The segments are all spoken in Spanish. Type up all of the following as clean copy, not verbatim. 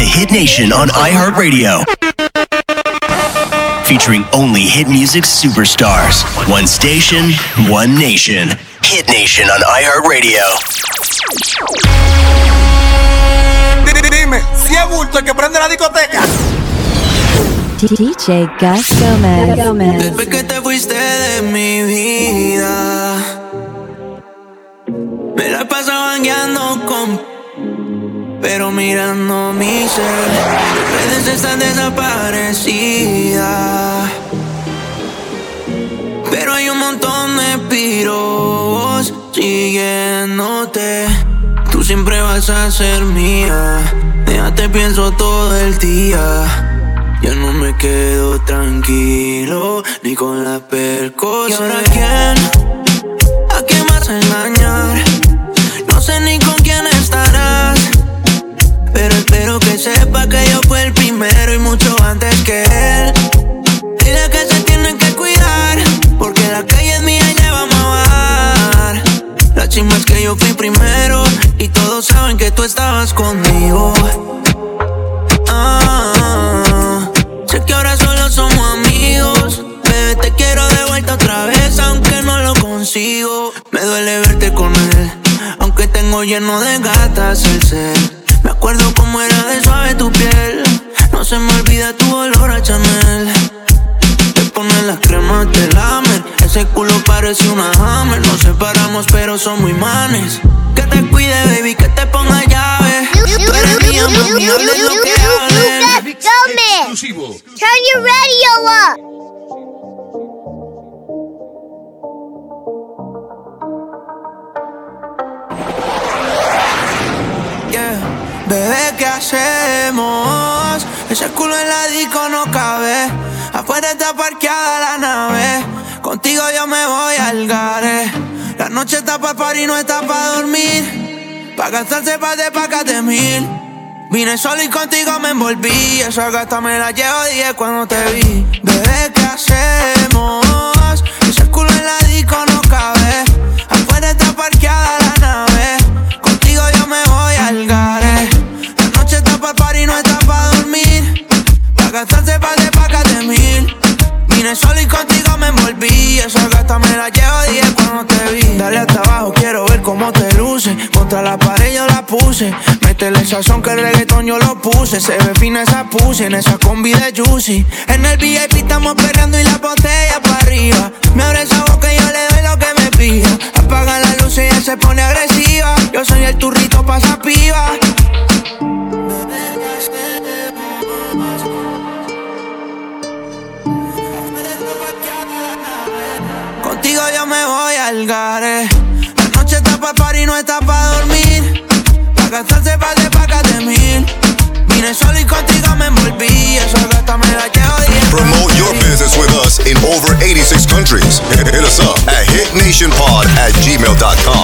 Hit Nation on iHeartRadio. Featuring only hit music superstars. One station, one nation. Hit Nation on iHeartRadio. Dime, si es bulto el que prende la discoteca. DJ Gus Gomez. Desde que te fuiste de mi vida, me la paso bangueando pero mirando mi cel. Tus redes están desaparecidas, pero hay un montón de piros siguiéndote. Tú siempre vas a ser mía, déjate pienso todo el día. Ya no me quedo tranquilo ni con la percos. ¿Y ahora quién? ¿A quién vas a engañar? No sé ni con quién estarás, pero espero que sepa que yo fui el primero y mucho antes que él. Dile que se tienen que cuidar, porque la calle es mía y le vamos a bajar. La chimba es que yo fui primero y todos saben que tú estabas conmigo. Sé que ahora solo somos amigos. Bebé, te quiero de vuelta otra vez, aunque no lo consigo. Me duele verte con él, aunque tengo lleno de gatas el ser. Me acuerdo cómo era de suave tu piel. No se me olvida tu olor a Chanel. Te pones las cremas de lamer. Ese culo parece una Hammer. Nos separamos pero somos imanes. Que te cuide, baby, que te ponga llave. Tú eres mía, mami, hable lo que hable. Turn your radio up. Bebé, ¿qué hacemos? Ese culo en la disco no cabe. Afuera está parqueada la nave. Contigo yo me voy al gare. La noche está pa' party, no está pa' dormir. Pa' gastarse par de pacas de 1000. Vine solo y contigo me envolví. Esa gata me la llevo 10 cuando te vi. Bebé, ¿qué hacemos? Ese culo en la disco no cabe. Afuera está parqueada la nave. Contigo yo me voy al gare. La noche está pa' party, no está pa' dormir. Pa' gastarse par de pacas de 1000. Vine solo y contigo me envolví. Esa gata me la llevo 10 cuando te vi. Dale hasta abajo, quiero ver cómo te luce. Contra la pared yo la puse. Métele sazón que el reggaetón yo lo puse. Se ve fina esa pussy, en esa combi de Juicy. En el VIP estamos perreando y la botella pa' arriba. Me abre esa boca y yo le doy lo que me pida. Apaga la luz y ella se pone agresiva. Yo soy el turrito pa' esa piba. Contigo yo me voy al gare. La noche está pa' party, no está pa' dormir. Pa' gastarse par de pacas de 1000. Vine solo y contigo me envolví. Esa gata me la llevo 10. Promote your business with us in over 86 countries. Hit us up at hitnationpod@gmail.com.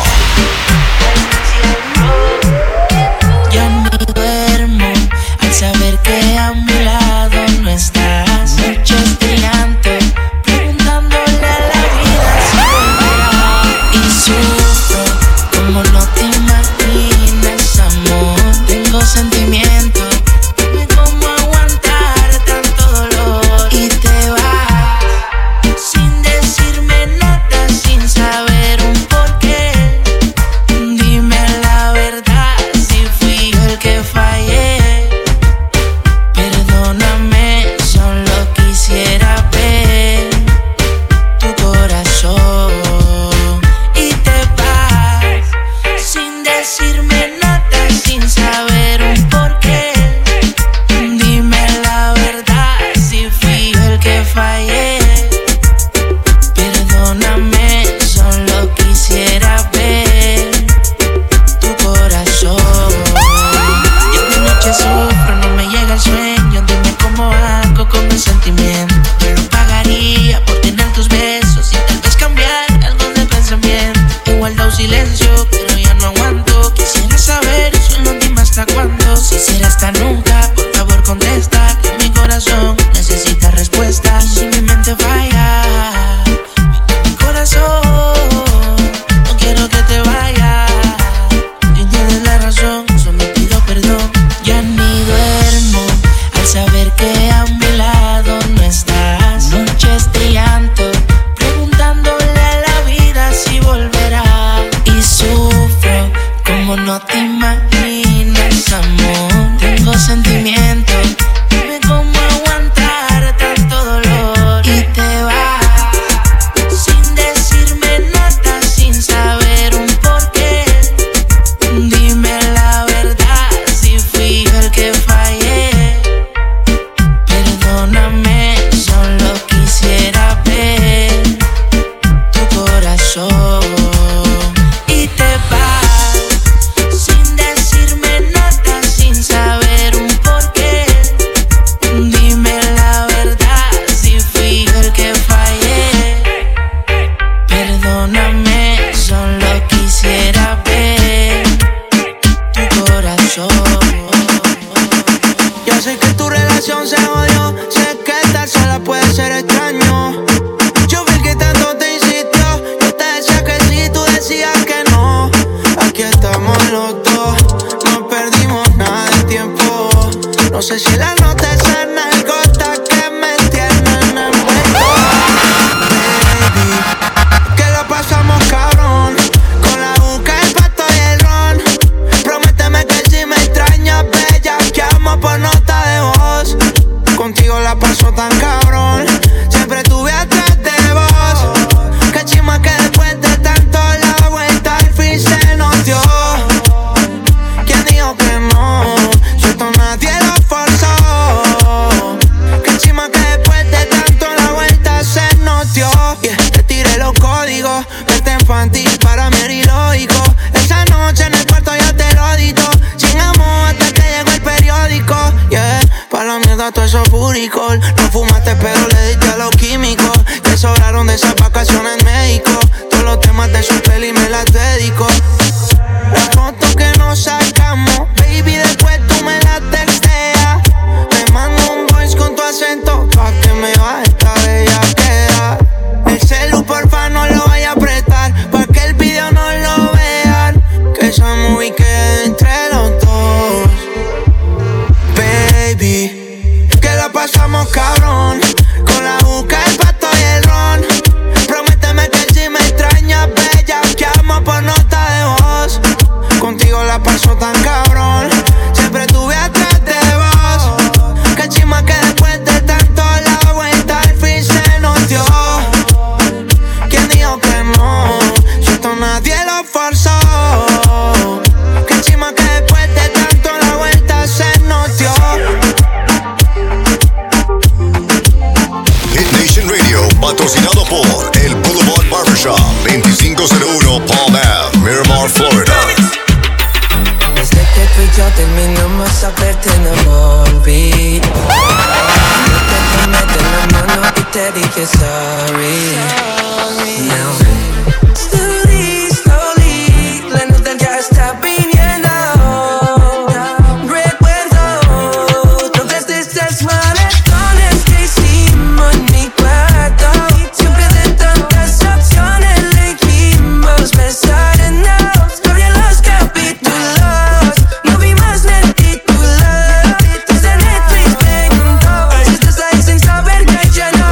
Ya ni duermo al saber que a mi lado no estás. Noches brillando, preguntándole a la vida si volverá. Y sufro como no te imaginas, amor. Tengo sentimientos, dime cómo aguantar tanto dolor. Y te vas sin decirme nada, sin saber un porqué. Dime la verdad, si fui yo el que fallé. Perdóname, solo quisiera ver tu corazón. Y te vas sin decirme nada, sin saber un porqué. Dime la verdad, si fui yo el que fallé. Perdóname, solo quisiera ver tu corazón. Yo de noche sufro, no me llega el sueño. Dime cómo hago con mi sentimiento. Yo lo pagaría por tener tus besos y tal vez cambiar algo de pensamiento. He guardado silencio, pero ya no aguanto. Quisiera saber, solo dime hasta cuándo. Si será hasta nunca, por favor contesta. Que mi corazón necesita respuesta. Y si mi mente falla, mi corazón, no quiero que te vayas. Y tienes la razón, solo pido perdón. Ya ni duermo no te imaginas, amor. Tengo sentimientos, dime cómo aguantar tanto dolor. Y te vas sin decirme nada, sin saber un porqué. Dime la verdad, si fui el que fallé. Perdóname, solo quisiera ver tu corazón. Y te vas sin decirme nada, sin saber un porqué. Dime la verdad, si fui el que fallé. Perdóname, solo quisiera ver tu corazón. Yo sé que tu relación se jodió, sé que estar sola puede ser extraño. Yo vi que tanto te insistió, yo te decía que sí, tú decías que no. Aquí estamos los dos, no perdimos nada de tiempo. No sé si la nota es gota que me tienen envuelto. Baby, que lo pasamos cabrón, con la juca, el pasto y el ron. Prométeme que si me extrañas, bella, que amo por nota de voz. Contigo la paso tan cabrón, siempre estuve atrás de vos. Que chima que después de tanto la vuelta al fin se nos dio. ¿Quién dijo que no? Si esto nadie lo forzó. Que chima que después de tanto la vuelta se nos dio. Yeah, te tiré los códigos, vete infantil para mí era ilógico. Esa noche en el cuarto yo te lo dito, sin amor hasta que llegó el periódico. Yeah, pa' la mierda todo eso furicol. No fumaste pero le diste a los químicos que sobraron de esas vacaciones en México. Todos los temas de su peli me las dedico. La foto que nos sacamos, baby, después tú me la texteas. Me mando un voice con tu acento pa' que me baje esta bellaquera. El celu porfa no lo vaya a apretar, pa' que el video no lo vean. Que esa movie quede entre los dos. Baby, que la pasamos cabrón, con la juca, el pasto y el ron. Prométeme que si me extrañas, bella, que amo por nota de voz. Contigo la paso tan cabrón, siempre estuve atrás de vos. Que chima que después de tanto la vuelta al fin se nos dio. ¿Quién dijo que no? Si esto nadie lo forzó. Que chima que después de tanto la vuelta se nos dio. Hit Nation Radio, patrocinado por el Boulevard Barbershop, 2501 Palm Ave, Miramar, Florida. Desde que tú y yo terminamos a verte envolví. Yo te tomé de la mano y te dije sorry. Now, slowly, slowly, la nostalgia está viniendo. Recuerdo todas estas maratones que hicimos en mi cuarto. Siempre de tantas opciones elegimos besarnos. Corrían los capítulos, no vi más en el título. Desde Netflix preguntó si estás ahí sin saber que ya no.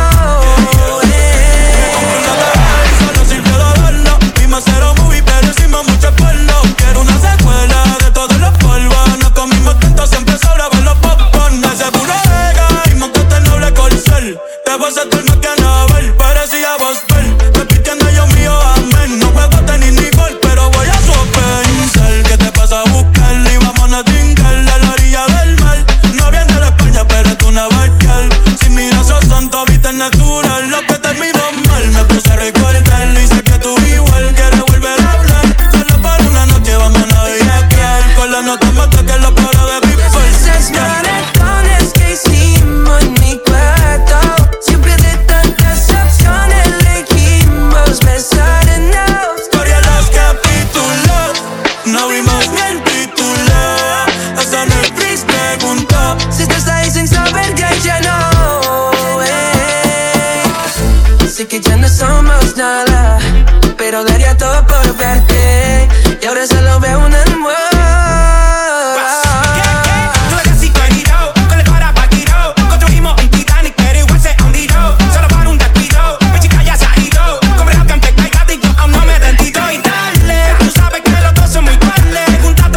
Solo sirvió de verlo, vimos cero movie, pero hicimos mucho esfuerzo. Quiero una secuela de todos los polvos. No comimos tanto, siempre sobraban los popcorn. Ese puro ega y montaste el noble corcel. Te vas a hacer más que Anabel, parecía vos ver. Repitiendo yo mío, amén. No juego tenis ni gol, pero voy a su pensar. ¿Qué te pasa a buscar? Y vámonos a trincar a la orilla del mar. No viene de España, pero es una barcal. Si miras a santo, viste natural. Lo que terminó mal, me puse a recordarlo. Y sé que tú igual quieres volver a hablar. Solo para una noche vamos a viajar. Con la nota mata que la para de people. Esas maratones que hicimos en mi cuarto. Siempre de tantas opciones elegimos besarnos. Corrían los capítulos, no vimos ni el título. Hasta Netflix preguntó Si estás ahí sin saber que ya no. Sé que ya no somos nada, pero daría todo por verte. Y ahora solo veo un amor. Tú eres así querido, con el para vaquiro. Construimos un Titanic, pero igual se hundió. Solo para un descuido, mi chica ya se ha ido. Compré lo que me caiga y yo aún no me he rendido. Y dale, tú sabes que los dos son muy iguales. Juntas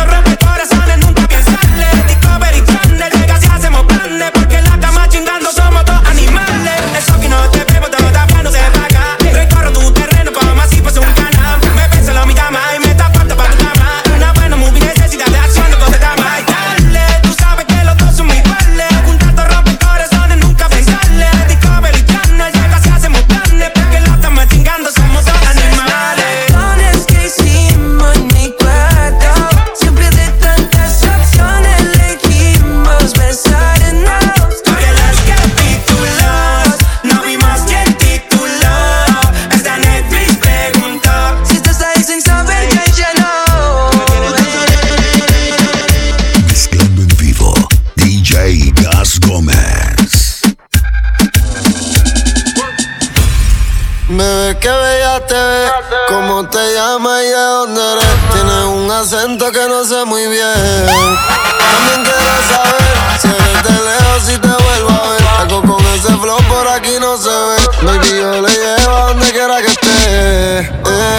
llegaste, cómo te llamas y de dónde eres. Tienes un acento que no sé muy bien. También quiero saber si eres de lejos, si te vuelvo a ver. Algo con ese flow por aquí no se ve. Baby, yo le llevo a donde quiera que esté.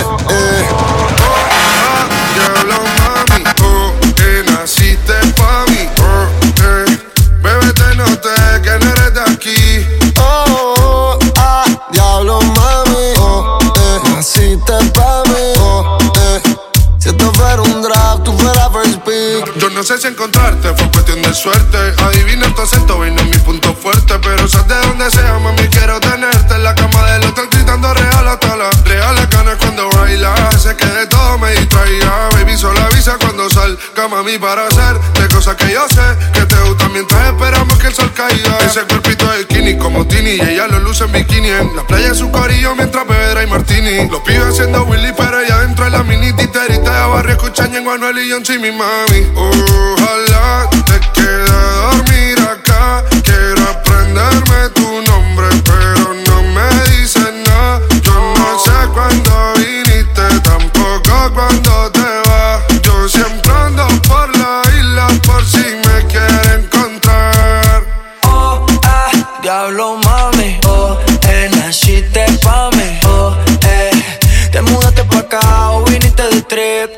Diablo, mami, naciste pa' mí, bebé, te noté que no eres de aquí. Diablo, mami, naciste pa' mí, si esto fuera un draft, tú fueras first pick. Yo no sé si encontrarte, fue cuestión de suerte. Adivina tu acento, y no es mi punto fuerte. Pero sabes de donde sea, mami, quiero tenerte en la cama del hotel gritando real hasta las reales ganas cuando baila. Hace que de todo me distraiga. Baby, solo avisa cuando salga, mami, para hacer de cosas que yo sé que te gustan mientras esperamos que el sol caiga. Ese cuerpito de skinny como Tini, y ella lo luce en bikini. En la playa en su corillo mientras bebe y martini. Los pibes haciendo Willy, pero ella dentro de la mini titerita de barrio escuchan en Anuel y John C, mi mami. Ojalá te quede a dormir acá. Quiero aprenderme tu nombre, pero no me dices nada. Yo no sé cuándo viniste, tampoco cuándo te vas. Yo siempre ando por la isla por si me quiere encontrar. Diablo, mami, naciste pa' mí, te mudaste pa' acá o viniste de trip.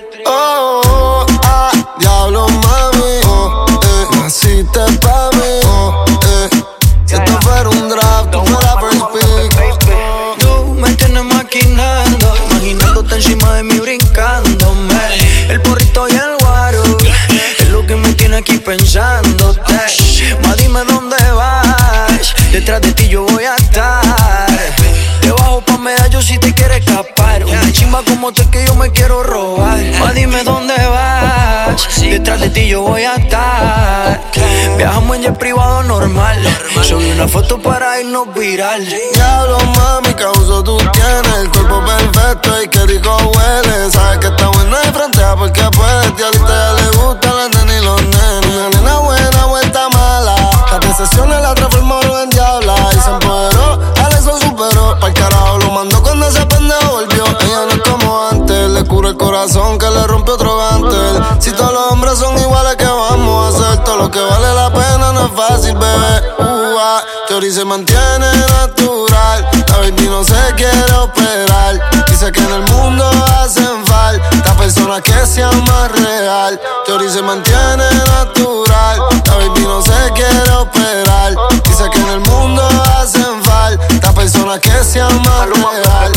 Diablo, mami, naciste pa' mí, si esto fuera un draft, tú fueras first pick. Tú me tienes maquinando, imaginándote encima de mí brincándome. El porrito y el guaro es lo que me tiene aquí pensándote. Ma, dime dónde vas, detrás de ti yo voy a estar. Debajo pa' medallo si te quieres escapar. Una chimba como tú que yo me quiero robar. Ma, dime dónde vas, detrás de ti yo voy a estar. Viajamos en jet privado normal. Subí una foto para irnos viral. Diablo, mami, qué uso tú tienes. El cuerpo perfecto y qué rico huele. Sabes que está buena y frontea porque puedes. Y ahorita ya le gustan las nenas y los nenes. Una nena buena, vuelta mala. Las decepciones la transformaron en diabla. Y se empoderó, Alex lo superó. Pa'l carajo lo mandó cuando ese pendejo volvió. Ella no es como antes, le cura el corazón que le rompe otro gantel. Si todos los hombres son iguales, ¿qué vamos a hacer? Todo lo que vale la pena no es fácil, bebé. Teoría se mantiene natural. La baby no se quiere operar. Dice que en el mundo hacen falta personas que sean más real. Teoría se mantiene natural. La baby no se quiere operar. Dice que en el mundo hacen falta personas que sean más real.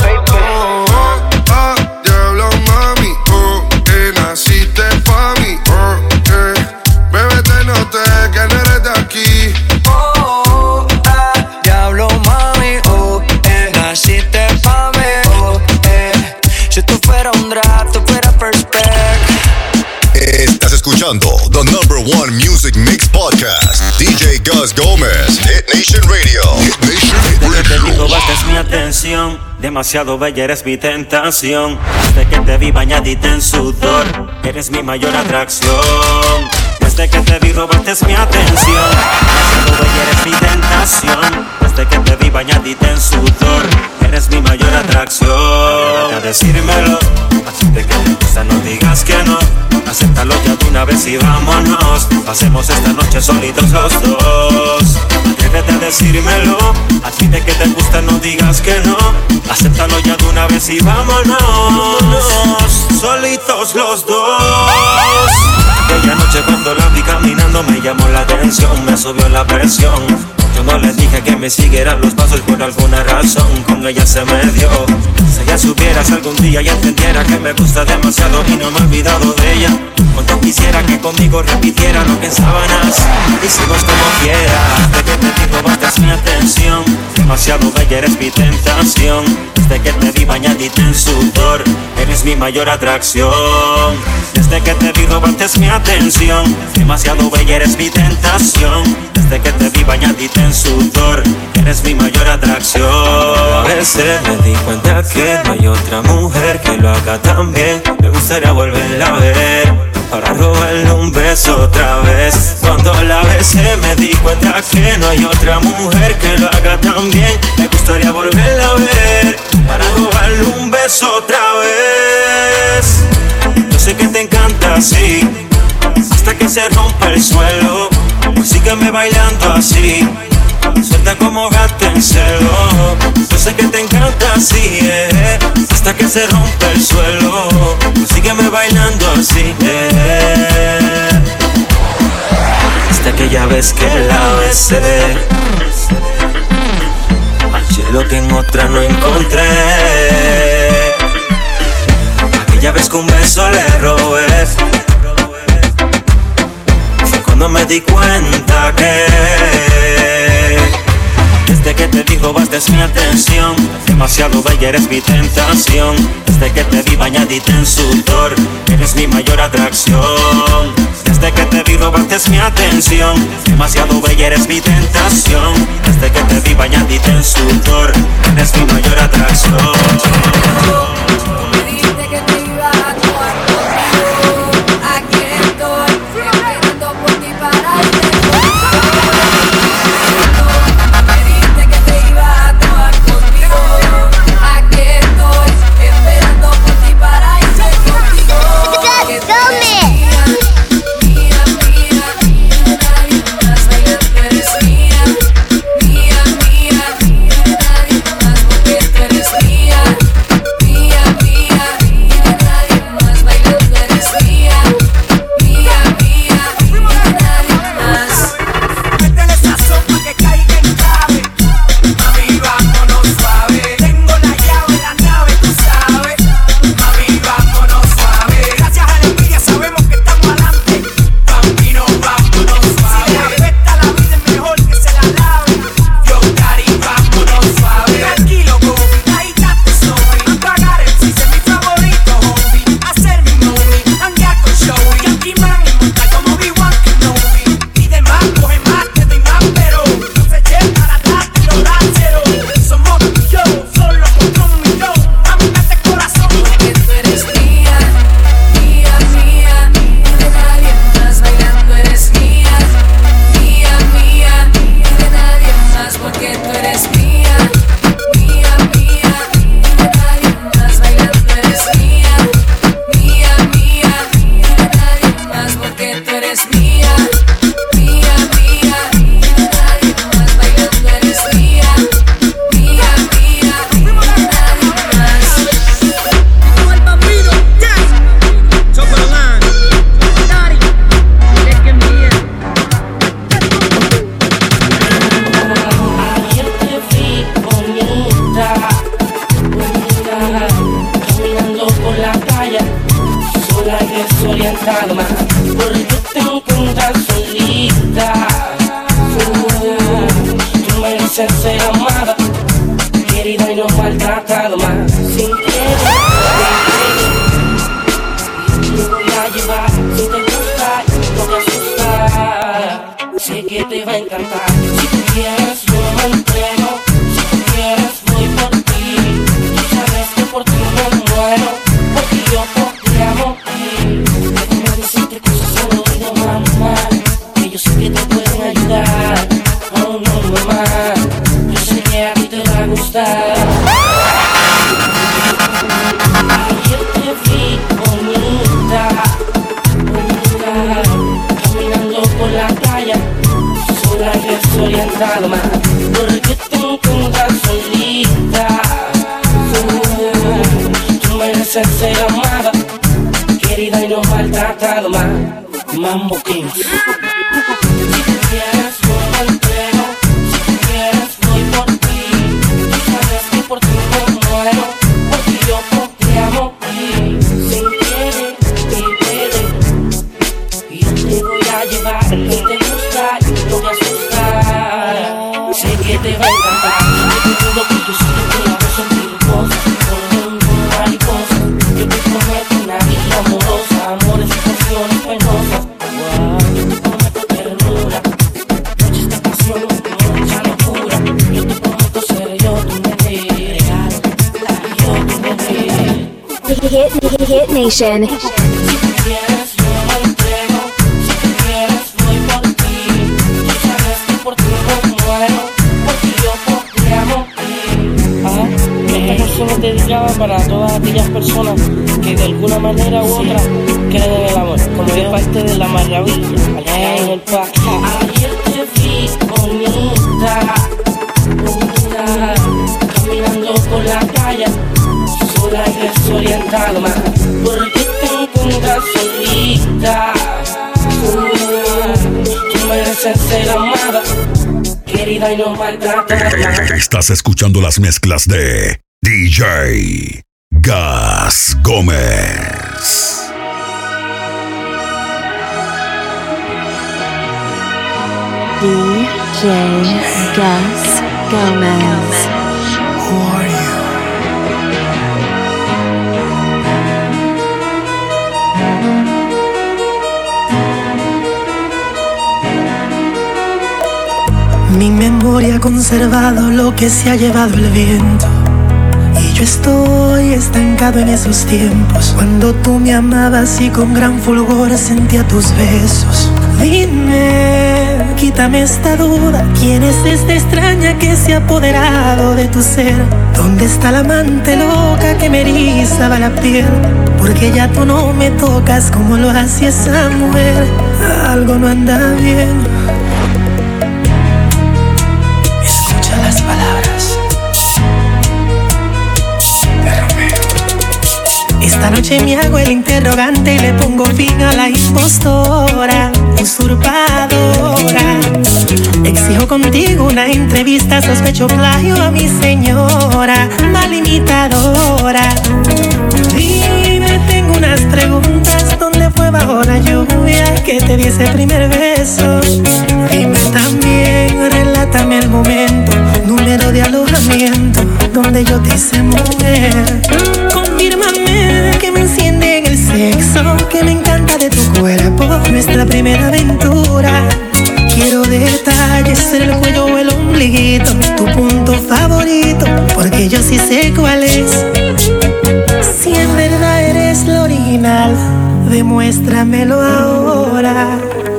Diablo, mami, naciste pa' mí, bebé, te noté que no eres de aquí. Diablo, mami, naciste pa' mí, si esto fuera un draft, tú fueras first pick. Estás escuchando The #1 Music Mix Podcast. DJ Gus Gómez, Hit Nation Radio. Hit Nation Desde que te vi Radio. robaste mi atención, demasiado bella eres mi tentación. Desde que te vi bañadita en sudor, eres mi mayor atracción. Desde que te vi robaste mi atención, demasiado bella eres mi tentación. Desde que te vi bañadita en sudor, eres mi mayor atracción. Atrévete a decírmelo, así de que te gusta no digas que no. Acéptalo ya de una vez y vámonos. Pasemos esta noche solitos los dos. Atrévete a decírmelo, así de que te gusta no digas que no. Acéptalo ya de una vez y vámonos. Solitos los dos. Aquella noche cuando la vi caminando me llamó la atención, me subió la presión. Yo no le dije que me siguieran los pasos por alguna razón, con ella se me dio. Si ella supieras algún día y entendiera que me gusta demasiado y no me he olvidado de ella. Cuando quisiera que conmigo repitiera lo que en sábanas hicimos como quiera. Desde que te vi robaste mi atención, demasiado bella eres mi tentación. Desde que te vi bañadita en sudor, eres mi mayor atracción. Desde que te vi robaste mi atención, demasiado bella eres mi tentación. Desde que te vi bañadita en sudor, eres mi mayor atracción. A veces me di cuenta que no hay otra mujer que lo haga tan bien. Me gustaría volverla a ver para robarle un beso otra vez. Cuando la besé me di cuenta que no hay otra mujer que lo haga tan bien. Me gustaría volverla a ver para robarle un beso beso otra vez. Yo sé que te encanta así, hasta que se rompa el suelo. Pues sígueme bailando así, suelta como gato en celo. Yo sé que te encanta así, hasta que se rompa el suelo. Pues sígueme bailando así, hasta aquella vez que la besé, manché lo que en otra no encontré. Aquella vez que un beso le robé, fue cuando me di cuenta que desde que te vi robaste mi atención. Demasiado bella, eres mi tentación. Desde que te vi bañadita en sudor, eres mi mayor atracción. Desde que te vi robaste mi atención. Demasiado bella, eres mi tentación. Desde que te vi bañadita en sudor, eres mi mayor atracción. Me dijiste que te iba a actuar conmigo. Aquí estoy, esperando por ti para irte. Me dijiste que te iba a actuar conmigo. Aquí estoy, esperando por ti para irte contigo. Que tú eres mía, mía, mía, nadie más bailando eres mía. Mía, mía, nadie más porque tú eres mía. Mía, mía, nadie más bailando eres mía. Mía, mía, nadie más. Métele sazón pa' que caiga en clave. Mami, vámonos suave. Tengo la llave, la nave, tú sabes. Mami, vámonos suave. Gracias a la envidia sabemos que estamos adelante. Bambino, vámonos suave. Si le afecta la vida es mejor que se la lave. Yo, Cari, vámonos suave. Tranquilo, Gobi, ahí está tu sobre. Pagar el chiste es mi favorito, homie. Hacer mi movie, hanguear con Showy. Yankee Man y montar como Obi-Wan Kenobi. Y demás, coge más, te doy más, pero no se echen para atrás, tiro ranchero. Somos tú y yo, solo contra un millón. Mami, mete corazón. Que tú eres mía, mía, mía, de nadie más bailando eres mía. Mía, mía, de nadie más porque tú eres mía. Mía, mía, de nadie más bailando eres mía. Mía, mía, de nadie más porque tú eres mía. Mía, mía, de nadie más bailando eres mía. Mía, mía, de nadie más. Como el bambino, yes. Top of the line. Daddy, taking me in. Ayer te vi bonita, bonita, caminando por la calle, sola y desorientada, porque te encuentras solita. Tú mereces ser amada, querida y no maltratada más. Sin querer, te voy a llevar. Si te gusta, no te asusta. Sé que te va a encantar. Si tú quieres, yo me entrego. Si tú quieres, voy por ti. Tú sabes que por ti me muero, porque yo por ti amo a ti. Déjame decirte cosas al oído, mamá, que yo sé que te pueden ayudar. Oh no, mamá, yo sé que a ti te va a gustar. Ayer te vi bonita, bonita, caminando por la calle, sola y desorientada, porque te encuentras solita. Tú mereces ser amada, querida y no maltratada más. Mambo King. Si tú quieres, yo me entrego. Si tú quieres, voy por ti. Tú sabes que por ti me muero, porque yo por ti amo a ti. Sin querer, mi bebé, yo te voy a llevar. Si te gusta, no te asusta. Sé que te va a encantar. Yo te juro que yo siempre te hago sentir cosas, volviendo mariposa. Yo te prometo una vida amorosa, amores y pasiones penosas. Yo te prometo ternura, noches de pasión, mucha locura. Yo te prometo ser yo tu mujer, yo tu mujer. Hit Nation. Si tú quieres, yo me entrego. Si tú quieres, voy por ti. Tú sabes que por ti me muero, porque yo por ti amo a ti. Que esta canción no te diga dedicada para todas aquellas personas que de alguna manera u otra creen en el amor, como yo, parte de la maravilla, al que en el pa. Ayer te vi bonita, caminando por la calle, sola y desorientada, porque te encuentras solita. Tú mereces ser amada, querida y no maltratada. Estás escuchando las mezclas de DJ Gas Gómez. DJ Gas Gómez. Who are you? Mi memoria ha conservado lo que se ha llevado el viento. Y yo estoy estancado en esos tiempos, cuando tú me amabas y con gran fulgor sentía tus besos. Dime, quítame esta duda, ¿quién es esta extraña que se ha apoderado de tu ser? ¿Dónde está la amante loca que me erizaba la piel? Porque ya tú no me tocas como lo hacía esa mujer. Algo no anda bien. Las palabras de Romeo. Esta noche me hago el interrogante y le pongo fin a la impostora, usurpadora. Exijo contigo una entrevista, sospecho plagio a mi señora, mal imitadora. Dime, tengo unas preguntas, ¿dónde fue bajo la lluvia que te di ese primer beso? Dime también, relátame el momento, número de alojamiento, donde yo te hice mujer. Confírmame que me enciende en el sexo, que me encanta de tu cuerpo, nuestra primera aventura. Quiero detalles en el cuello o el ombliguito, tu punto favorito, porque yo sí sé cuál es. Si en verdad eres lo original, demuéstramelo ahora.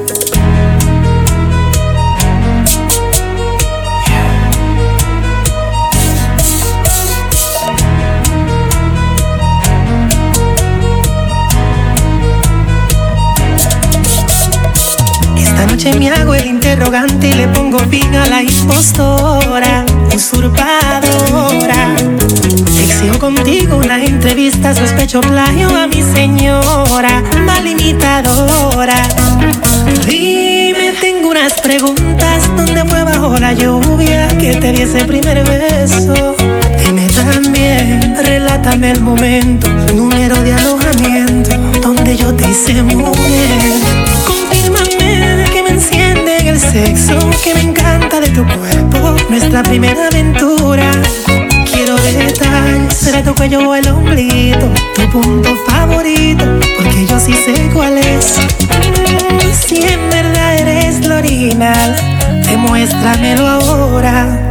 Esta noche me hago el interrogante y le pongo fin a la impostora, usurpadora. Exijo contigo una entrevista, sospecho plagio a mi señora, mal imitadora. Dime, tengo unas preguntas, ¿dónde fue bajo la lluvia que te di ese primer beso? Dime también, relátame el momento, número de alojamiento, donde yo te hice mujer. Confírmame que me enciende en el sexo, que me encanta de tu cuerpo, nuestra primera aventura. Quiero detalles, será tu cuello o el ombliguito, tu punto favorito, porque yo sí sé cuál es. Si en verdad eres lo original, demuéstramelo ahora.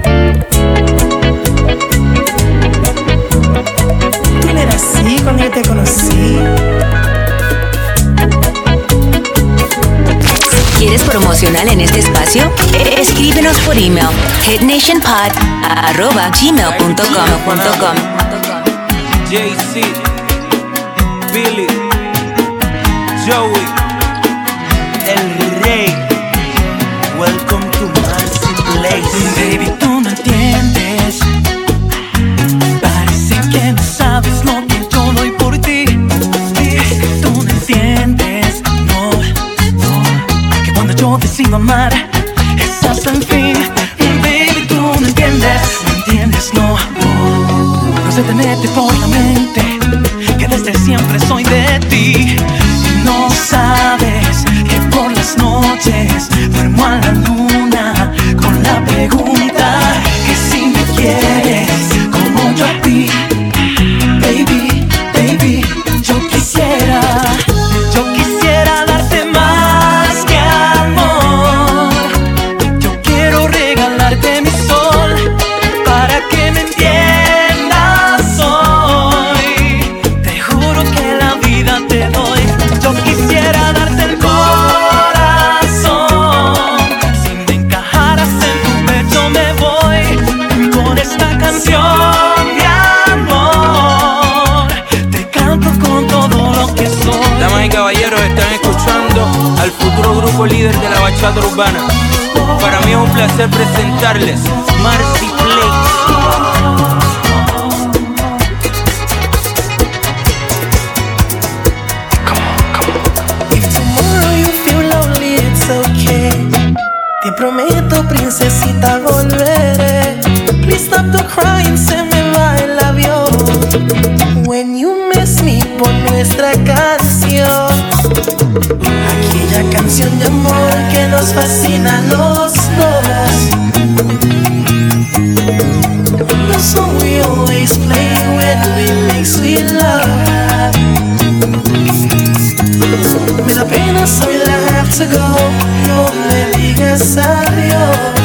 Tú no eras así cuando yo te conocí. ¿Quieres promocionar en este espacio? Escríbenos por email hitnationpod@gmail.com. JC, Billy, Joey, El Rey. Welcome to Marcy Place. Baby, tú no entiendes. Parece que no sabes lo que yo doy por ti. Tú no entiendes, no. Que cuando yo decido amar es hasta el fin. Baby, tú no entiendes, no. No se te mete por la mente que desde siempre soy de ti. Y no sabes que por las noches duermo a la luna con la pregunta que si me quieres como yo a ti. Baby, baby, yo quisiera darte más que amor. Yo quiero regalarte mi sol para que me entiendas hoy. nuevo líder de la bachata urbana. Para mí es un placer presentarles Marcy Play. Te prometo, princesita, volveré. Please stop the crying, se me va el avión. When you miss me, pon nuestra canción. Aquella canción de amor que nos fascina a los dos. The song we always play when we make sweet love. Me da pena, sorry that I have to go. No me digas adiós.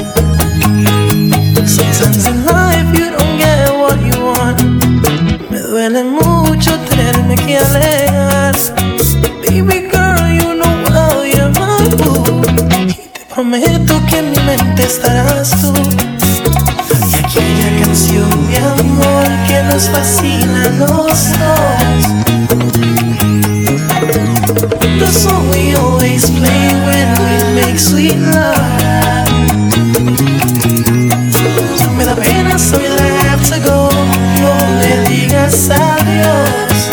Sometimes in life you don't get what you want. Me duele mucho tenerme que alejar. Baby girl, you know well you're my boo. Y te prometo que en mi mente estarás tú. Y aquella canción de amor que nos fascina a los dos. The song we always play when we make sweet love. Me da pena, sorry that I have to go. No me digas adiós.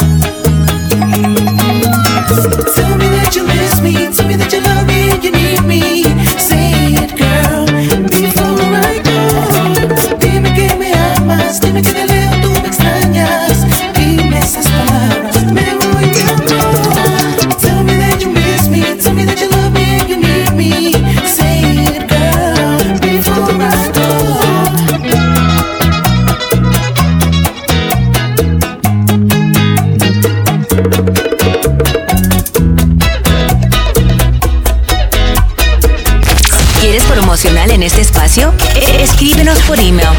Tell me that you miss me, tell me that you love me and you need me. Say it, girl, before I go. Dime que me amas, dime que de lejos tú me extrañas. Dime esas palabras, me voy de amor. Tell me that you miss me, tell me that you love me and you need me. Say it, girl, before I go. ¿Quieres promocionar en este espacio? Escríbenos por email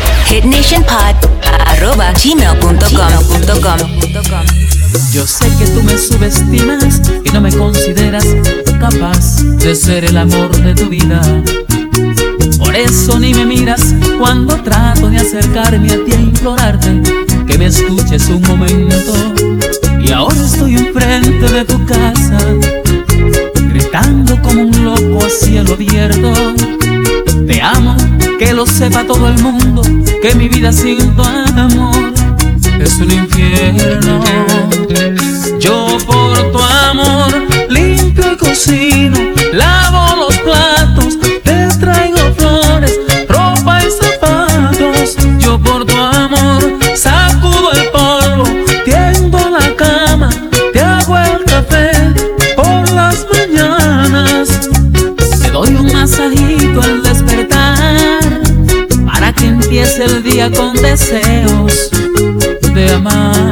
hitnationpod@gmail.com. Yo sé que tú me subestimas y no me consideras capaz de ser el amor de tu vida. Por eso ni me miras cuando trato de acercarme a ti a implorarte que me escuches un momento. Y ahora estoy enfrente de tu casa, gritando como un loco a cielo abierto. Te amo, que lo sepa todo el mundo, que mi vida sin tu amor es un infierno. Yo por tu amor limpio y cocino, lavo los platos, te traigo flores, ropa y zapatos. Yo por tu amor sacudo el polvo, tiendo la cama, te hago el café por las mañanas. Te doy un masajito al despertar para que empiece el día con deseos de amar.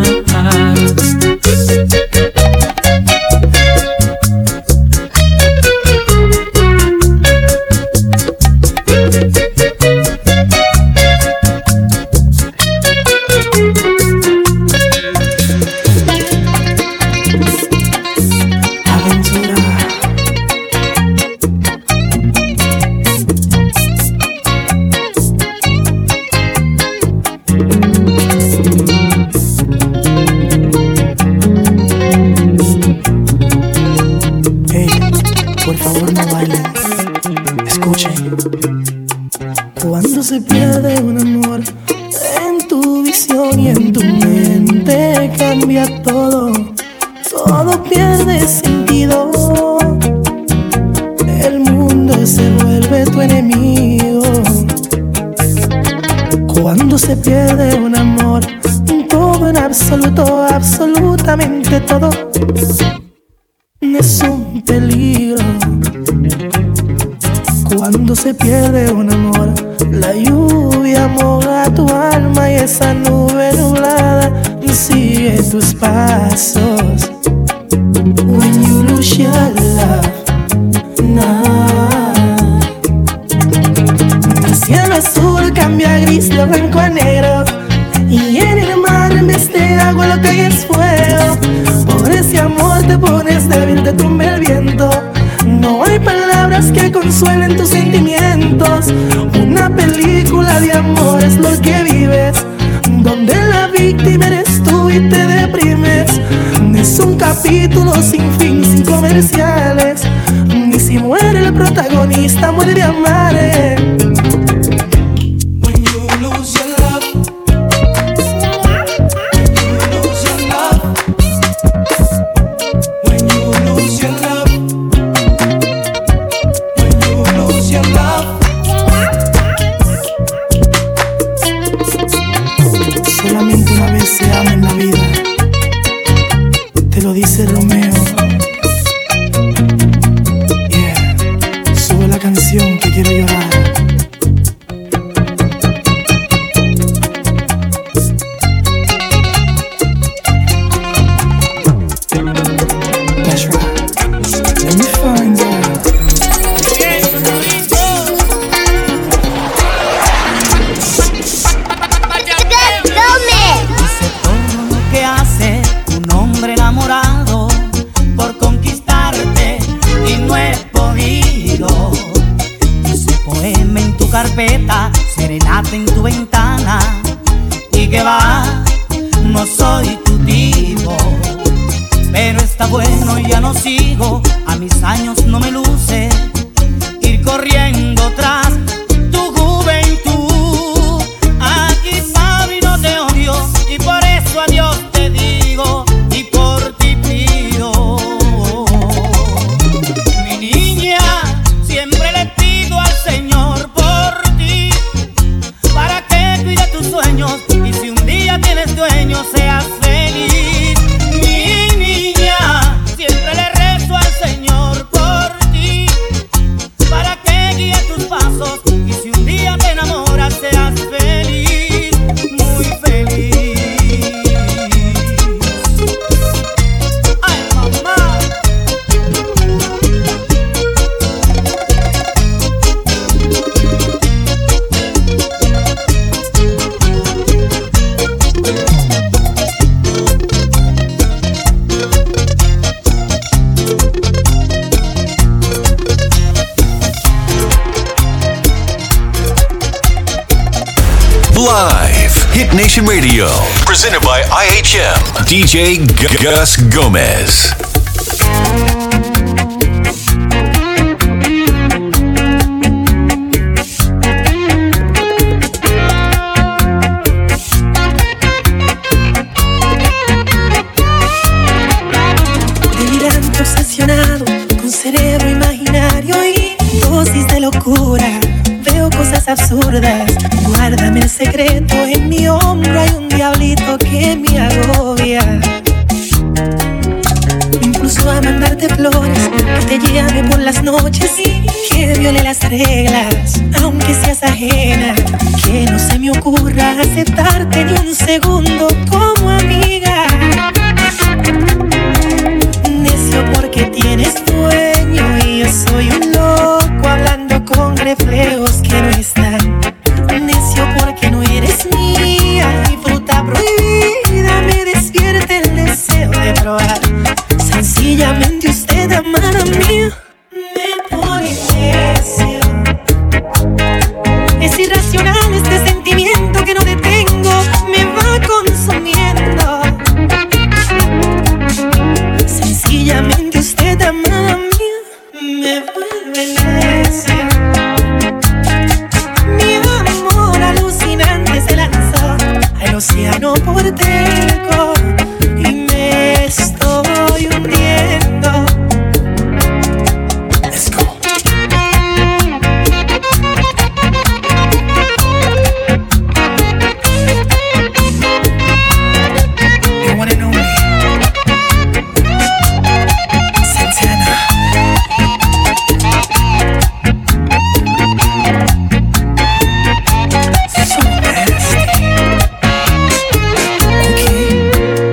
Cuando se pierde un amor en tu visión y en tu mente cambia todo, todo pierde sentido. El mundo se vuelve tu enemigo. Cuando se pierde un amor, todo en absoluto, absolutamente todo es un peligro. Cuando se pierde un amor, la lluvia moja tu alma y esa nube nublada sigue tus pasos. When you lose your love, no. El cielo azul cambia a gris, de blanco a negro, y en el mar en vez de agua lo que hay es fuego. Por ese amor te pones débil, te tumba el viento. No hay palabras que consuelen tus sentimientos. Una película de amor es lo que vives, donde la víctima eres tú y te deprimes. Es un capítulo sin fin, sin comerciales, Y si muere el protagonista, muere de amar. When you lose your love, when you lose your love, when you lose your love, solamente una vez se ama en la vida, te lo dice Romeo. Sube la canción que quiero llorar. That's right. Let me find out. Hice todo lo que hace un hombre enamorado por conquistarte y no he podido. Hice poema en tu carpeta, serenata en tu ventana, y que va, no soy tu tipo. Pero está bueno, ya no sigo, a mis años no me luce ir corriendo tras tu juventud. Aquí sabe y no te odio, y por eso adiós te digo y por ti pido. Mi niña, siempre le pido al Señor por ti, para que cuide tus sueños y si un día tienes dueño seas feliz. Mi niña, siempre le rezo al Señor por ti, para que guíe tus pasos y si un día te enamoras seas feliz, muy feliz. Ay, mamá. Live, Hit Nation Radio, presented by IHM, DJ Gus Gomez. Delirante, obsesionado, con cerebro imaginario y dosis de locura. Veo cosas absurdas, guárdame el secreto. En mi hombro hay un diablito que me agobia. Me impulso a mandarte flores, que te llame por las noches y que viole las reglas, aunque seas ajena. Que no se me ocurra aceptarte ni un segundo como amiga. Necio porque tienes dueño y yo soy un loco hablando con reflejos que no están. Necio porque no eres mía y fruta prohibida me despierta el deseo de probar. Sencillamente usted amar a mí me pone necio. Es irracional este sentimiento que no detengo, me va consumiendo. Sencillamente usted amar a mí me vuelve necio. Mi amor alucinante se lanzó al océano por terco y me estoy hundiendo. Let's go. You wanna know me? Santana. So nasty. Okay.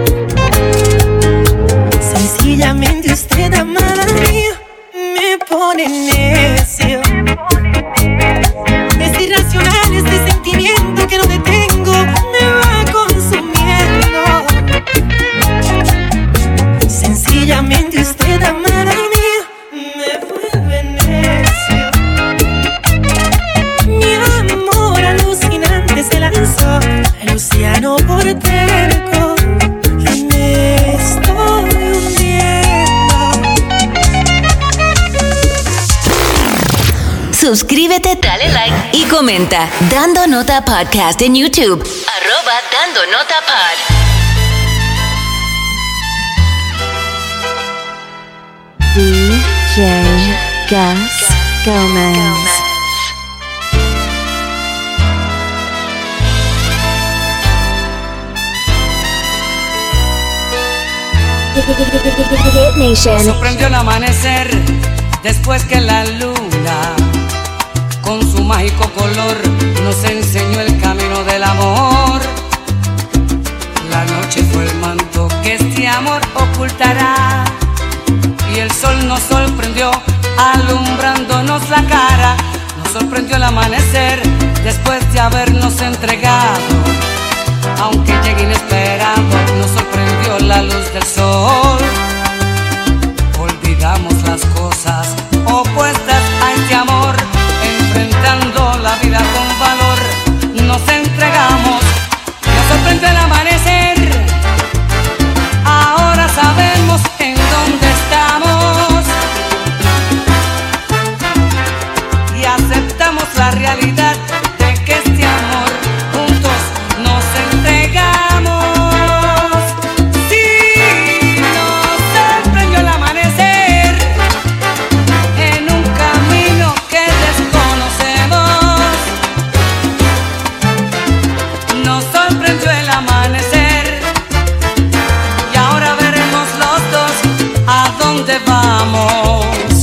Sencillamente usted amar a mí me pone necio. Es irracional este sentimiento que no detengo, me va consumiendo. Sencillamente usted amar a mí me vuelve necio. Mi amor alucinante se lanzó al océano por terco y me estoy hundiendo. Suscríbete, dale like y comenta. Dando Nota Podcast en YouTube. @Dando Nota Pod. DJ Gus Gomez. Hit Nation. Nos sorprendió el amanecer después que la luna con su mágico color nos enseñó el camino del amor. La noche fue el manto que este amor ocultará y el sol nos sorprendió alumbrándonos la cara. Nos sorprendió el amanecer después de habernos entregado. Aunque llegue inesperado, nos sorprendió la luz del sol. Olvidamos las cosas opuestas a este amor, enfrentando la vida con valor. Nos entregamos, nos sorprendió el amanecer. Ahora sabemos en dónde estamos y aceptamos la realidad de que este amor juntos nos entregamos. Sí, nos sorprendió el amanecer en un camino que desconocemos. Nos sorprendió el amanecer y ahora veremos los dos a dónde vamos.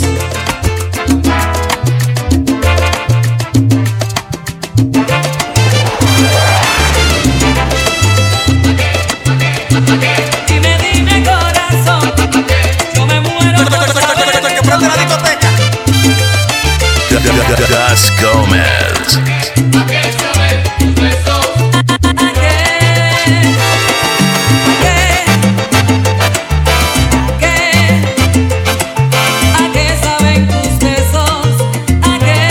Dime corazón, yo me muero por saber que prende la discoteca. Gus Gomez. ¿A qué saben tus besos? ¿A qué?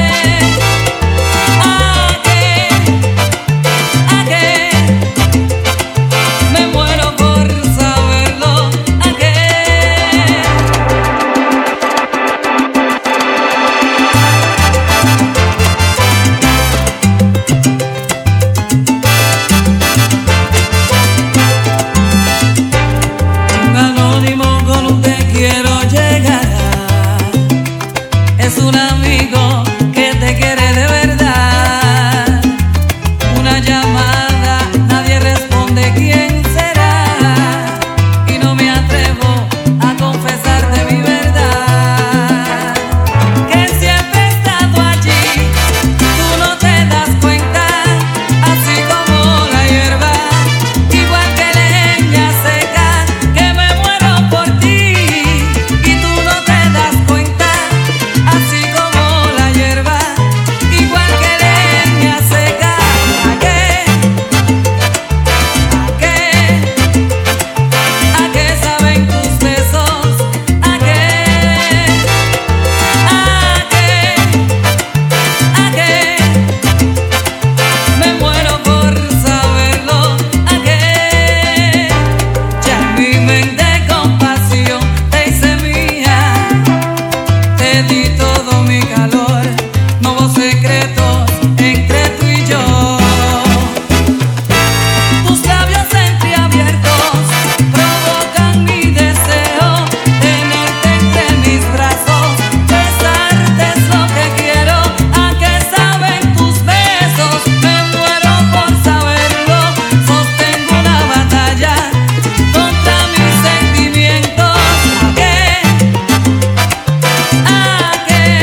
Me muero por saberlo. ¿A qué? Un anónimo con un te quiero llegar. Es un amigo que te quiere de verdad. Una llamada, nadie responde quién será. Y no me atrevo a confesarte mi verdad. Que siempre he estado allí, tú no te das cuenta. Así como la hierba, igual que leña seca, que me muero por ti. Y tú no te das cuenta. Así como la hierba, igual que leña seca. ¿A qué? ¿A qué saben tus besos? ¿A qué? Me muero por saberlo. ¿A qué? Ya en mi mente con pasión te hice mía. Te di todo mi calor. No hubo secretos entre tú y yo. Tus labios entreabiertos provocan mi deseo. Tenerte entre mis brazos, besarte es lo que quiero. ¿A qué saben tus besos? Me muero por saberlo. Sostengo una batalla contra mis sentimientos. ¿A qué? ¿A qué?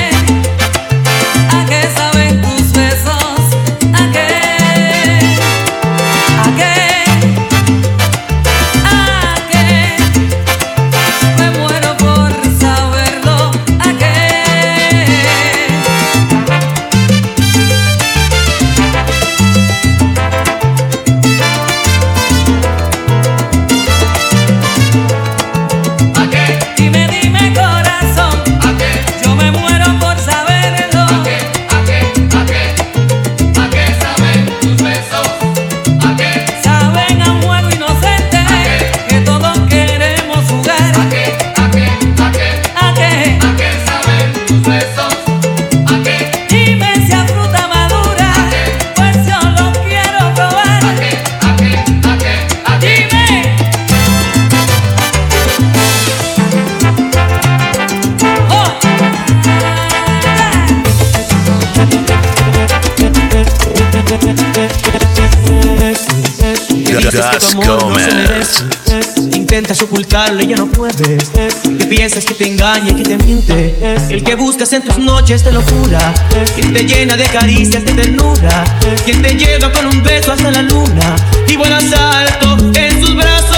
Gus Gómez. Intentas ocultarlo y ya no puedes. Que piensas que te engaña y que te miente. El que buscas en tus noches de locura. Quien te llena de caricias, de ternura. Quien te lleva con un beso hasta la luna. Y vuelas alto en sus brazos.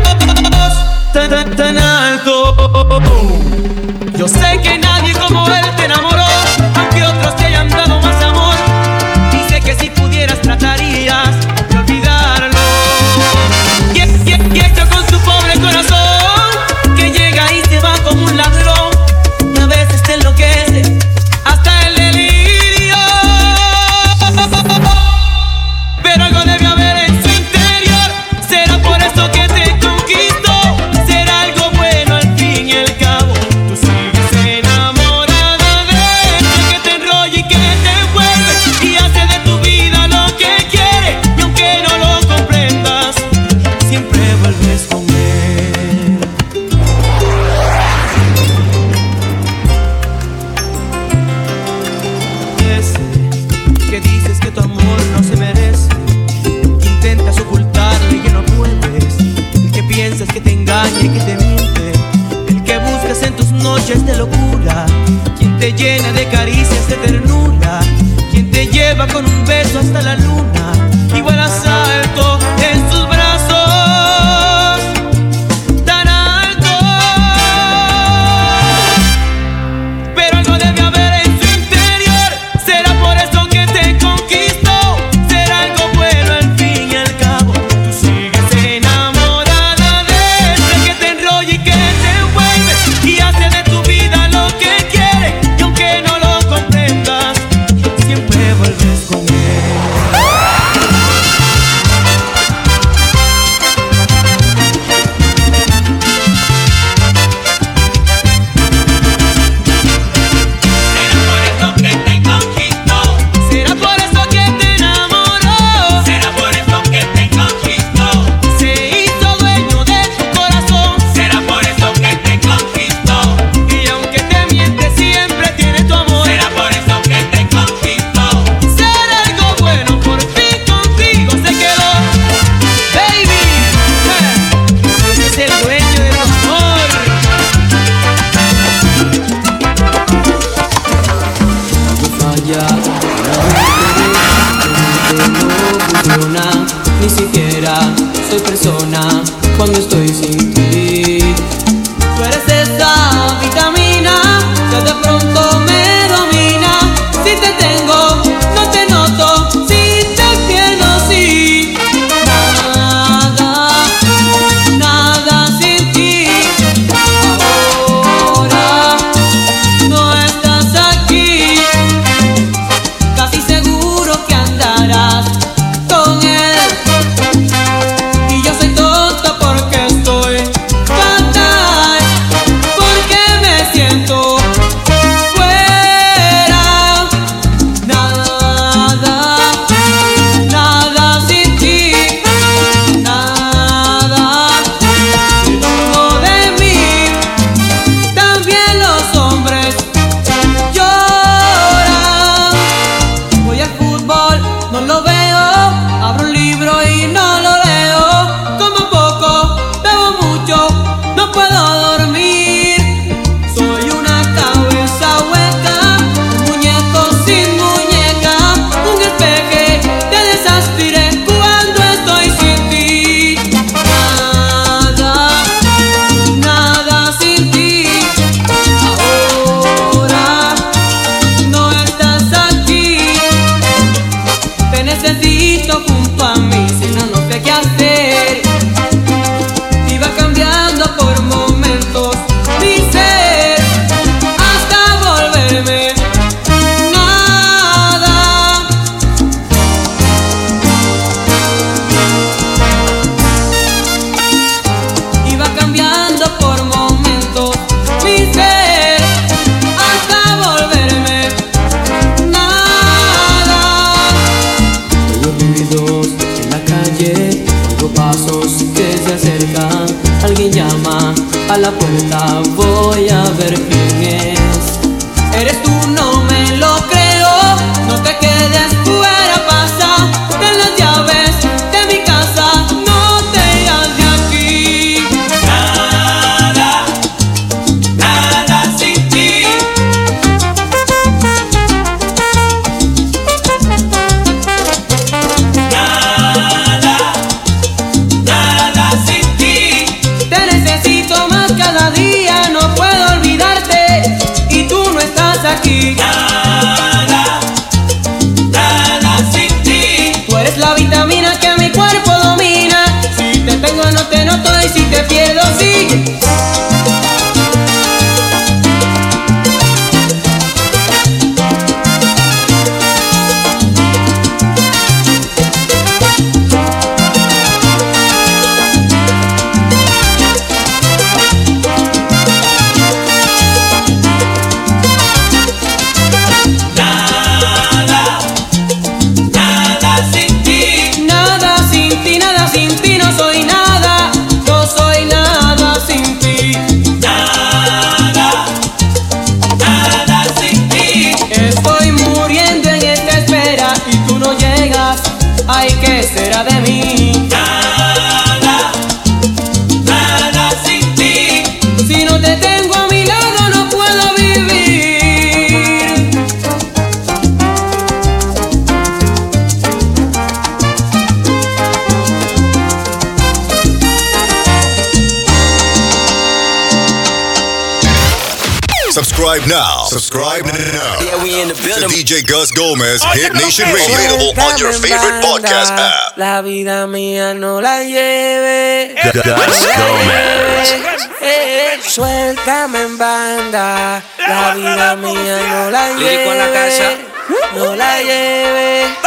Tan alto. Yo sé que nadie como él te enamoró. Aunque otros te hayan dado más amor. Dice que si pudieras tratarías de olvidarlo. Y hecho con su pobre corazón, que llega y se va como un ladrón. Y a veces te enloquece hasta el delirio. Pero algo debe haber en su interior. Será por eso que te conquistó. Será algo bueno al fin y al cabo. Tú sigues enamorada de él, que te enrolla y que te envuelve y hace de tu vida lo que quiere. Y aunque no lo comprendas, siempre vuelves con él. Ese que dices que tu amor no se merece, que intentas ocultarlo y que no puedes, el que piensas que te engaña y que te miente, el que buscas en tus noches de locura, quien te llena de caricias, de ternura, quien te lleva con un beso hasta la luna y vuelas alto en sus brazos. Tan alto. Pero algo debe haber en su interior. Será por eso que te conquistó. Será algo bueno al fin y al cabo. Tú sigues enamorada de él, que te enrolla y que te envuelve y hace de tu vida lo que quiere. Y aunque no lo comprendas, siempre vuelves con él. Será por eso que te enamoró. Será por eso que te conquistó. Se hizo dueño de tu corazón. Será por eso que te conquistó. Y aunque te miente siempre tiene tu amor. Será por eso que te conquistó. Será algo bueno por fin contigo se quedó. Baby, ese es el dueño de tu amor. Falla, no funciona, ni siquiera soy persona cuando estoy sin ti. Tú eres esa vitamina que de pronto me domina. Si te tengo, no te noto. Si te pierdo, sí. Nada sin ti. Ahora no estás aquí. Casi seguro que andarás con él. Y yo soy tonta porque aquí. Nada, nada sin ti. Tú eres la vitamina que mi cuerpo domina. Si te tengo no te noto y si te pierdo sí. Ay, ¿qué será de mí? Nada, nada sin ti. Si no te tengo a mi lado no puedo vivir. Subscribe now. Subscribe now. Yeah, we in the building. To DJ Gus Gomez, Hit Nation Radio. Available on your favorite podcast app. La vida mía no la lleve. Gus Gomez. Suéltame en banda. La vida mía no la lleve. Lírico en la casa. No la lleve.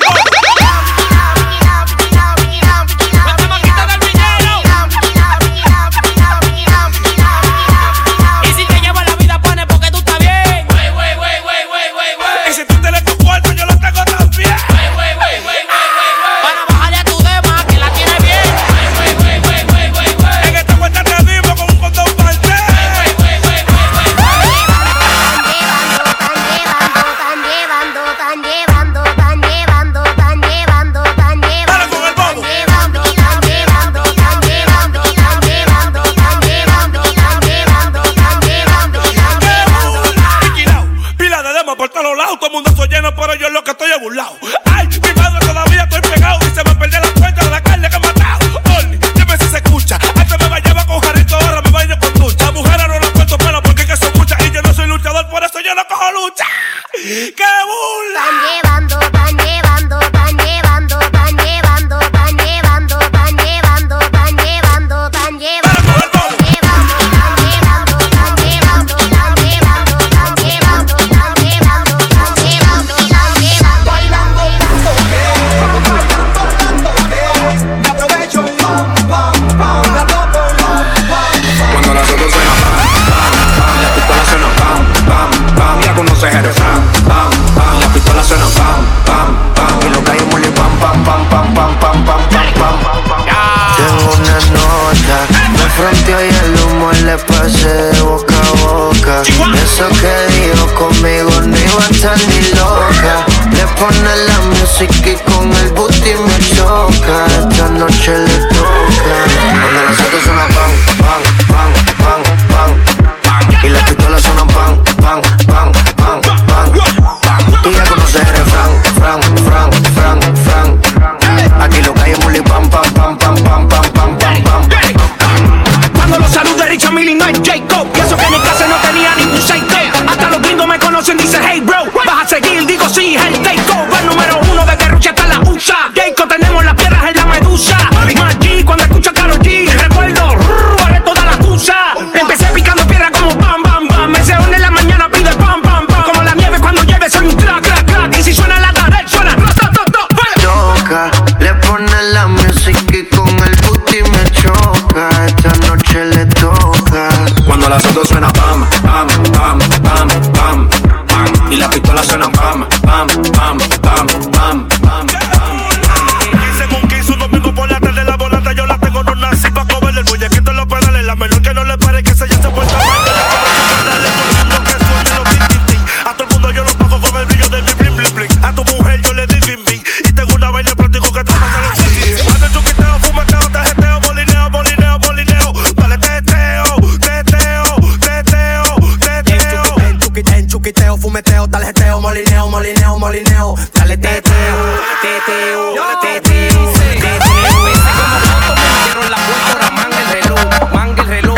molineo, dale teteo, teteo, teteo, teteo. Empecé como foto, me metieron la pólvora, manga el reloj, lo mismo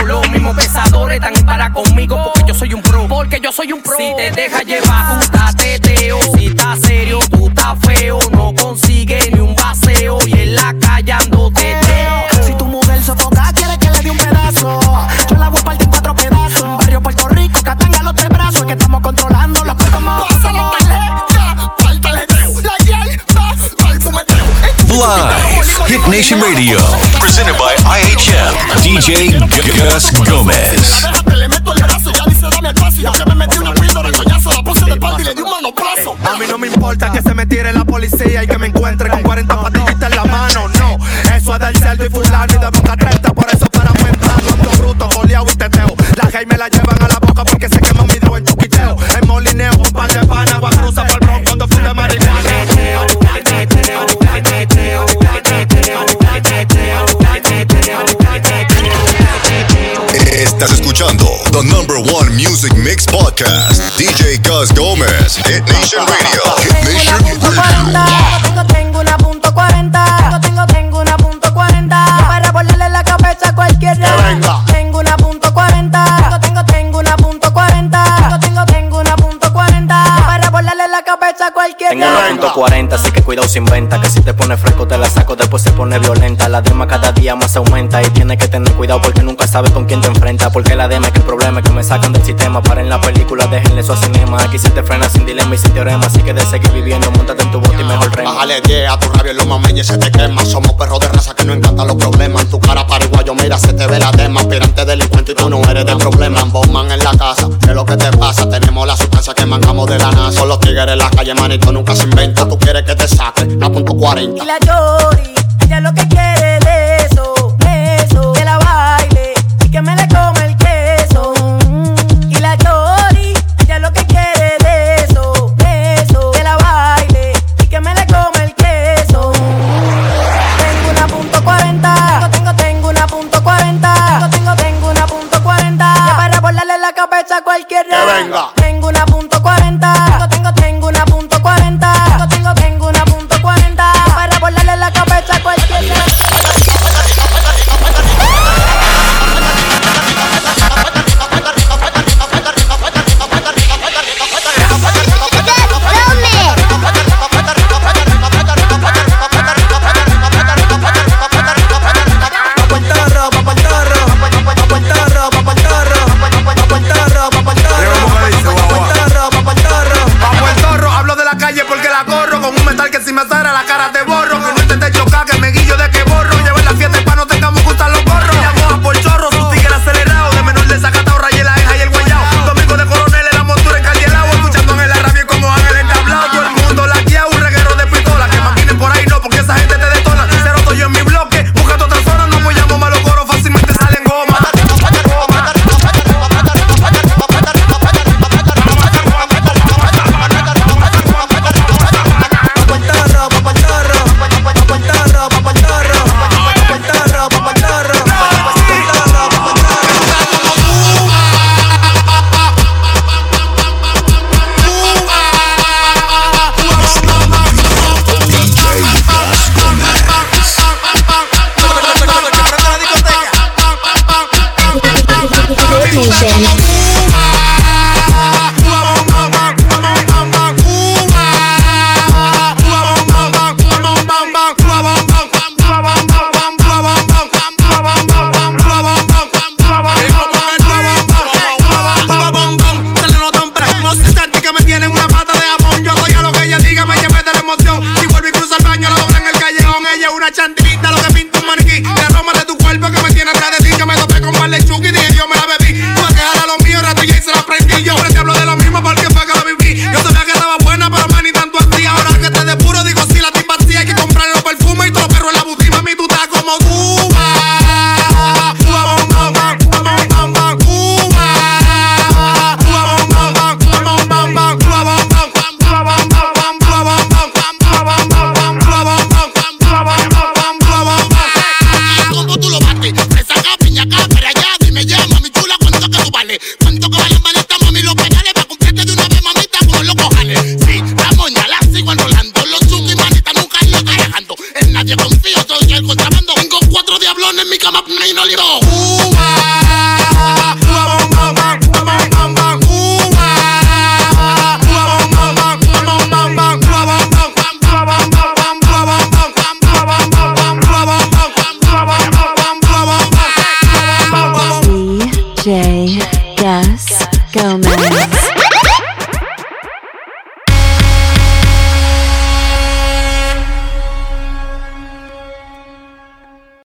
somos pesadores, están en para conmigo porque yo soy un pro. Porque yo soy un pro. Si te dejas llevar, tú estás teteo. Si estás serio, tú estás feo. No consigues ni un baseo y en la calle ando teteo. Si tu mujer sofoca, quiere que le dé un pedazo. Yo la voy a partir en 4 pedazos. Barrio Puerto Rico, Catanga los 3 brazos. Es que estamos controlando los que como pásalo. Live, Hit Nation Radio, presented by IHM, DJ Gus Gomez. A mí no me importa que se me tire la policía y que me encuentre con 40 patillitas en la mano, no. Eso es del cerdo y fulano y de boca 30, por eso para aumentando ando bruto, goleado y teteo. La gay me la llevan a la boca porque se quema mi dedo en chuquiteo. En molineo, un par de pan, agua cruza por el bronco cuando fui de marihuana. Estás escuchando the #1 Music Mix Podcast, DJ Gus Gomez, Hit Nation Radio. Hit Nation Radio. Tengo una punto 40. Tengo una punto 40. Para volarle la cabeza a cualquiera. Tengo una punto 40. Tengo una punto 40. Tengo una punto 40. Para volarle la cabeza a cualquiera. Tengo una punto 40, así que cuidado sin venta. Que si te pone fresco te la saco, después se pone violenta. La dema cada día más aumenta y tienes que tener cuidado porque nunca sabes con quién te enfrentas. Porque la dema es que el problema es que me sacan del sistema. Paren la película, déjenle eso a cinema. Aquí se te frena sin dilema y sin teorema. Así que de seguir viviendo, montate en tu bote y mejor rema. Bájale 10 a tu rabia, los mameñes se te quema. Somos perros de raza que no encantan los problemas. En tu cara paraguayo, mira, se te ve la dema. Aspirante delincuente y tú no eres del problema. Bomban en la casa, ¿qué es lo que te pasa? Tenemos la sustancia que mancamos de la NASA. Son los tigres en la calle, manito, nunca se inventa. Tú quieres que te saque la punto 40. Y la Yori, ella lo que quiere es de eso, que la baile y que me le come el queso. Y la Yori, ella lo que quiere es de eso, que la baile y que me le come el queso. Tengo una punto 40. Tengo una punto 40. Tengo una punto 40. Para volarle la cabeza a cualquiera. Que venga. Tengo una punto 40. Tengo una punto 40. Tengo una punto 40. Para volarle la cabeza a cualquiera. Si me sara la cara te borro, que no intentes chocar, que me guillo de que borro. Lleva la fiesta pa' no tengamos gustar los gorros. Llamo a por chorro, su tigre acelerado. De menor de Zacatau, rayé la eja y el guayao. Domingo de coronel en la montura en Caldelao. Escuchando en el rabia como Ángel entablado. Todo el mundo laqueado, un reguero de pistola. Que maquinen por ahí no, porque esa gente te detona. Cero estoy yo en mi bloque, buscando otra zona. No apoyamos malos coros, fácilmente salen goma. DJ Gus Gomez.